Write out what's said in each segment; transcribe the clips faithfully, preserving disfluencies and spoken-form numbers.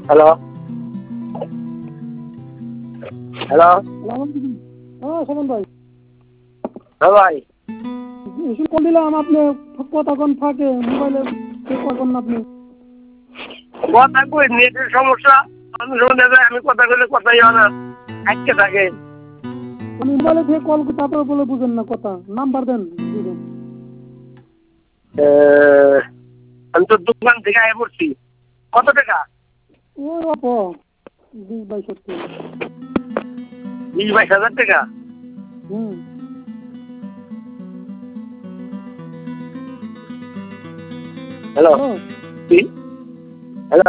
Hello hello হ্যাঁ সমন ভাই, হ্যাঁ ভাই এসে কল দিলাম, আপনি কথা কোন ফাঁকে মোবাইলে কখন আপনি কথা কই নেটের সমস্যা। আমি শুনে যায় আমি কথা কইলে কথাই হয় না, আটকে থাকে। আমি মোবাইলে থেকে কল তারপরে বলে বুঝেন না কথা, নাম্বার দেন দিবেন। আমি তো দোকান থেকে আয় পড়ছি। কত টাকা? ওই অপ বিশ বাইশ টাকা। বিশ বাইশ হাজার টাকা। হুম হ্যালো কি হ্যালো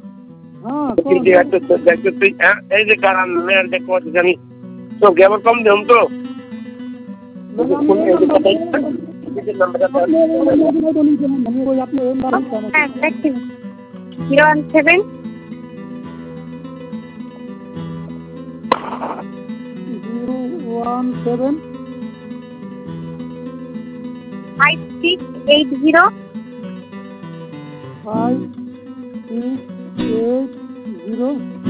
হ্যাঁ এই যে কারণ দেখো জানি তো কেমন কম দেন তো zero one seven zero one seven five six eight zero five six eight zero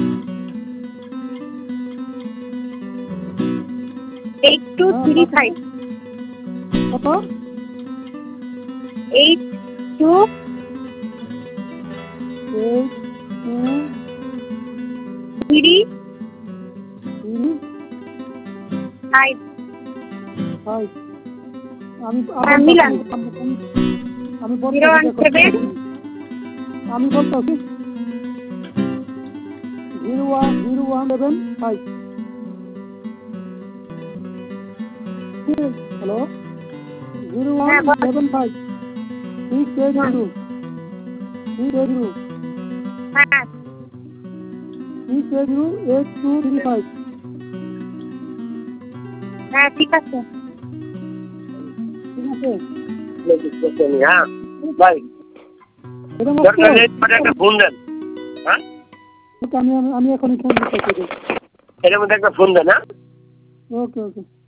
eight two three five কত eight two eight two three three five five আমি হ্যাঁ, মিলান। আমি জিরো ওয়ান সেভেন আমি বলতেছি zero one zero one seven five. Hello zero one হ্যাঁ, বল। Seven five six eight zero six eight zero হ্যাঁ six eight zero eight two three five. হ্যাঁ ঠিক আছে। ঠিক আছে হ্যাঁ ভাই এটা দরকার নেই, মানে একটা ফোন দেন। হ্যাঁ আমি আমি এখনই ফোন করতেছি। এটার মধ্যে একটা ফোন দেন। হ্যাঁ ওকে ওকে